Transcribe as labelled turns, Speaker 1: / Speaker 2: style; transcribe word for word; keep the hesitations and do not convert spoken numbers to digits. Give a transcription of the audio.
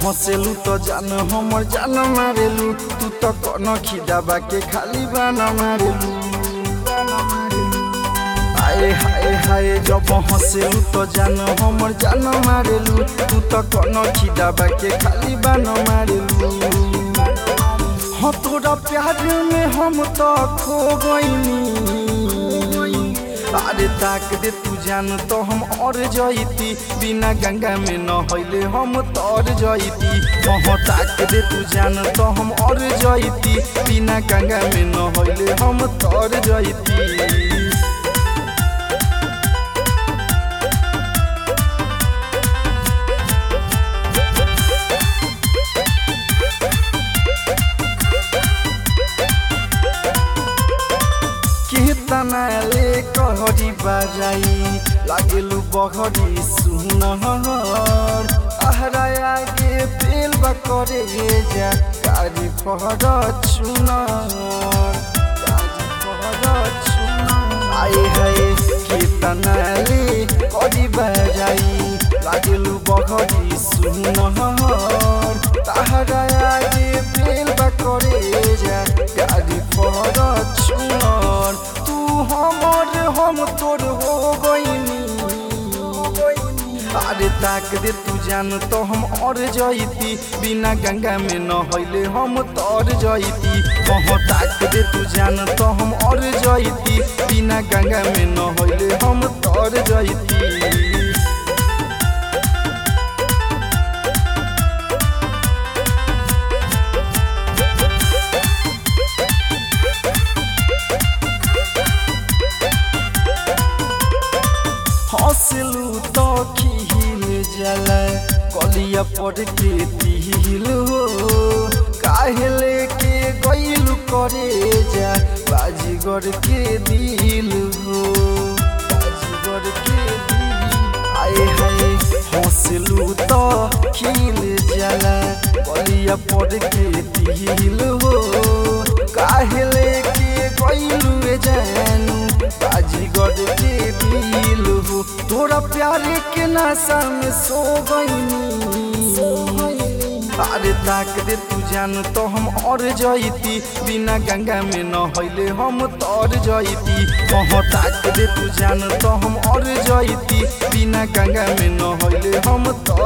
Speaker 1: हंसेलू तो जान हमर जान मारेलू तू तो कौन खिदाबा के खाली बाना मारेलू आए हाय हाय जब हंसेलू तो जान हमर जान मारेलू तू तो कौन खिदाबा के खाली बाना मारेलू हाँ तोरा प्यार में हम तो खो गईनी अरे ताक दे तू जान तो हम और जाइती बिना गंगा में नहैले हम तर जाइती वहाँ ताक दे तू जान तो हम और जाइती बिना गंगा में नहैले हम तर जाइती तनाले कहरी बजाई लागेलू बहरी सुनहर आहरा के पेल बकरे जा कारी पहर चुनर कारी पहर चुनर आए है के तनाले कहरी बजाई लागेलू बहरी सुनहर आहरा के पेल बकरे जा कारी पहर चुनर हमर हम तोर हो गईनी अरे ताक दे तू जान तो हम और जाइती बिना गंगा में नहैले हम तर जाइती वहाँ ताक दे तू जान तो हम और जाइती बिना गंगा में नहैले हम तर जाइती हंसलू तो खिल जला कलिया पर के दिल हो काहे लेके गईलू करे जा बाजीगर के दिल हो बाजीगर के दिल आए हाय हंसलू तो खिल जला कलिया पर के दिल हो काहे लेके गईलू जानू बाजीगर के दिल हो तोरा प्यारे के नशा में सो गईनी अरे ताक दे तू जान तो हम और जाइती बिना गंगा में नहैले हम तर जाइती वहाँ ताक दे तू जान तो हम और जाइती बिना गंगा में नहैले हम तर